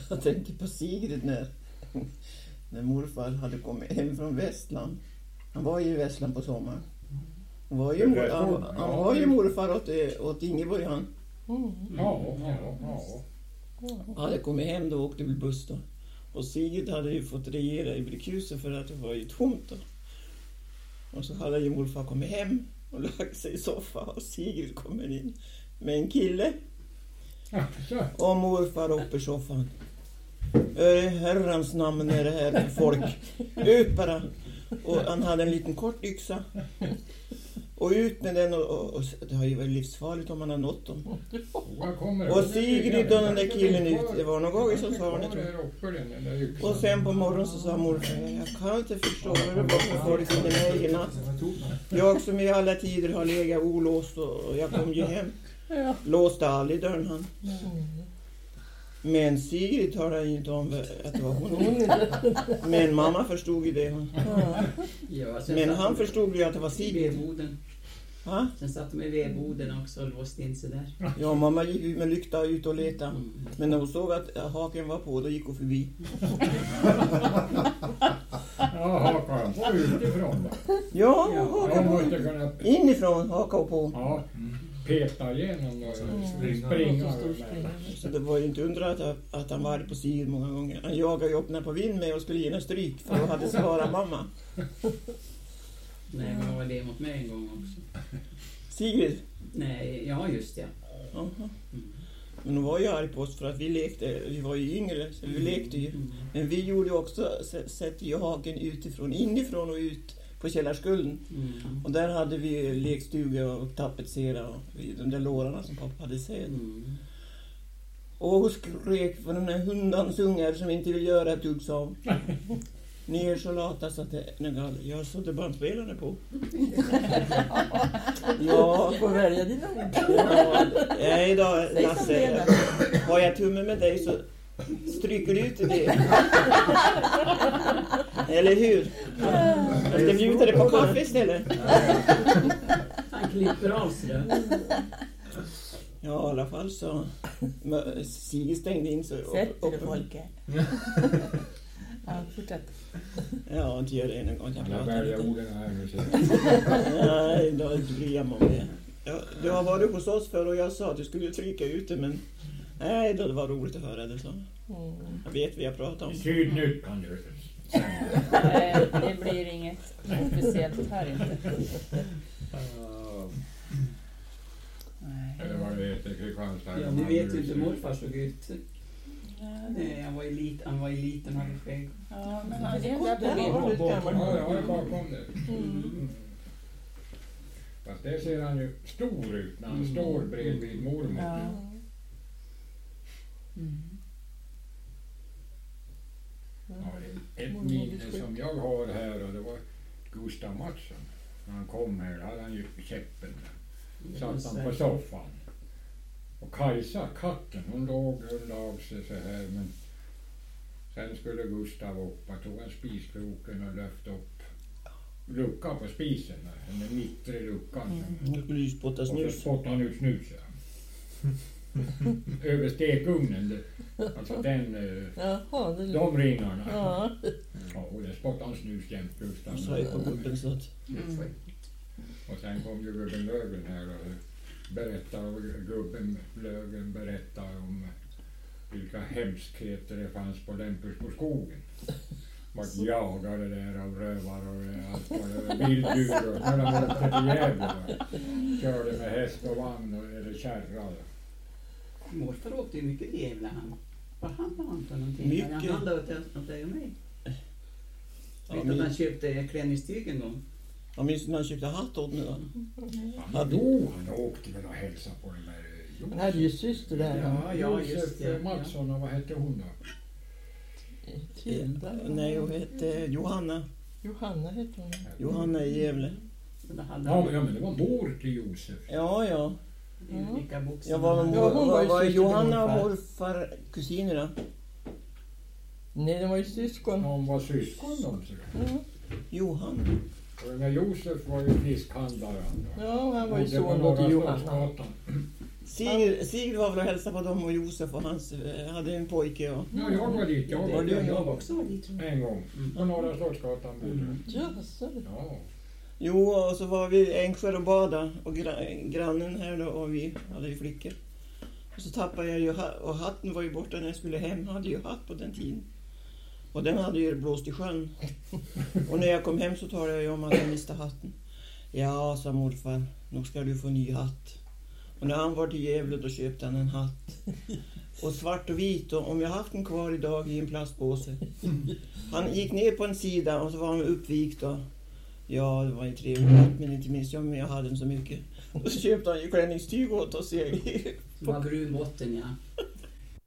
Jag tänkte på Sigrid när morfar hade kommit hem från Västland. Han var ju i Västland på sommaren. Han var ju morfar åt Ingeborg han. Ja. Han hade kommit hem då och åkte med buss då. Och Sigrid hade ju fått regera i Brykhuset för att det var ju tomt då. Och så hade ju morfar kommit hem och lagt sig i soffan och Sigrid kommer in med en kille. Och morfar upp i soffan. Herrans namn är det här för folk. Ut bara. Och han hade en liten kort yxa. Och ut med den och det har ju varit livsfarligt om man har nått dem. Och Sigrid och den där killen ut. Det var någon gång som sa det, tror jag. Och sen på morgonen så sa morfar, jag kan inte förstå vad det var för folk som den egen natt. Jag som i alla tider har legat olåst och jag kom ju hem. Låste aldrig dörren han. Men Sigrid talade ju inte om att det var hon. Men mamma förstod ju det. Men han förstod ju att det var Sigrid. Sen satt de i vedboden också och låste in sig där. Ja, mamma gick ut med lykta ut och leta. Men när hon såg att haken var på, då gick hon förbi. Ja, hakan var utifrån då. Ja, hakan inifrån haka på. Ja, peta igenom och springa. Så det var ju inte undra att han var arg på Sigrid många gånger. Han jagade ju upp när på vind med och skulle ge en stryk för då hade svarat mamma. Nej, men han var det mot mig en gång också. Sigrid? Nej, ja just det. Men hon var ju arg på oss för att vi lekte. Vi var ju yngre så vi lekte ju. Men vi gjorde också, sätter ju haken inifrån och ut på Källarskulden. Och där hade vi lekstuga och tapetsera och de där lårarna som pappa hade sett. Och hon skrek för den här hundans ungar som inte vill göra ett dugg av. Ni är så lata så att jag sådde bandspelarna på. Ja. Du får välja dina ord. Ja, nej då, Lasse. Har jag tummen med dig så stryker du ut det. Eller hur? Jag ska bjuda dig på kaffe istället. Han klipper av sig då. Ja, i alla fall så Sigrid stängde in så. Sätter du folket? Ja, fortsätt. Ja, inte gör det en gång. Jag väljer orden här nu. Nej, då bryr jag mig om det. Ja, du har varit hos oss för och jag sa att du skulle trycka ut det, men nej, det var roligt att höra det så. Jag vet vad jag pratar om. Tyd nytt kan du. Nej, det blir inget speciellt här inte. Eller vad det heter, Kristianstad. Ja, ni vet ju inte morfar såg ut. Nej, han var ju liten och hade skägg. Ja, men han är bakom det. Fast det ser han ju stor ut när han står bredvid mormor. Ett minne som jag har här och det var Gustav Mattsson. När han kom här hade han ju käppen där. Satt han på soffan. Och Kajsa, katten, hon låg av sig så här, men sen skulle Gustav upp och tog en spiskroken och löfte upp luckan på spisen, den mittre luckan. Nu skulle du spotta snus. Och så spottade han ut snus. Över stekugnen, alltså den, de ringarna. Ja, och det spottade han snus jämt, Gustav. Så är på gubben så att. Och sen kom ju gubben Lögen här och gubben Lögen berättade om vilka hemskheter det fanns på Lempus på skogen. Man jagade där av rövar och allt vad det var, vilddjur och när de åkte till Gävle. Körde med häst och vagn eller kärra. Morfar åkte ju mycket till Gävle han. Vad handlade han för någonting? Mycket. Han handlade åt dig och mig. Vet du att han köpte klänningstyg en gång? Jag minns när han köpte hatt åt mig då. Han åkte väl och hälsade på den där Josef. Han hade ju syster där. Ja, just det. Mattsson, och vad hette hon då? Tilda. Nej, hon hette Johanna. Johanna hette hon. Johanna i Gävle. Ja, men det var mor till Josef. Ja. Vilka boxar. Jag var Johanna och morfar kusinerna. Nej, de var ju syskon. Hon var syskon de så. Johan. Och den där Josef var ju fiskhandlaren. Ja, han var ju son då till Johanna. Sigrid var väl och hälsade på dem och Josef och hans hade en pojke. Och... Ja, jag var dit. Jag var dit. Jag också var dit. En gång. På Norra Slottsgatan bodde. Ja, så. Ja. Jo, och så var vi i Ängsjö och badade. Och grannen här då, och vi hade ju flickor. Och så tappade jag ju och hatten var ju borta när jag skulle hem. Jag hade ju hatt på den tiden. Och den hade ju blåst i sjön. Och när jag kom hem så talade jag ju om att jag miste hatten. Ja, sa morfar, nog ska du få ny hatt. Och när han var till Gävle då köpte han en hatt. Och svart och vit, och om jag haft den kvar idag i en plastpåse. Han gick ner på en sida och så var han uppvikt och ja, det var ju 300, men inte minst jag hade den så mycket. Och så köpte han ju klänningstyg åt oss. Det var brun botten, ja.